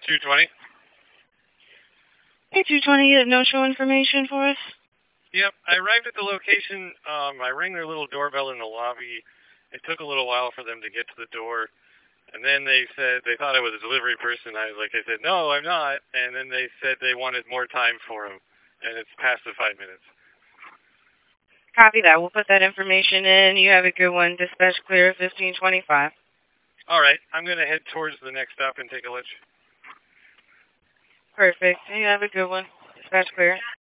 220? Hey, 220, you have no show information for us? Yep, I arrived at the location. I rang their little doorbell in the lobby. It took a little while for them to get to the door. And then they said they thought I was a delivery person. I said, no, I'm not. And then they said they wanted more time for him. And it's past the 5 minutes. Copy that. We'll put that information in. You have a good one. Dispatch clear 1525. All right, I'm going to head towards the next stop and take a lunch. Perfect. You have a good one. Dispatch clear.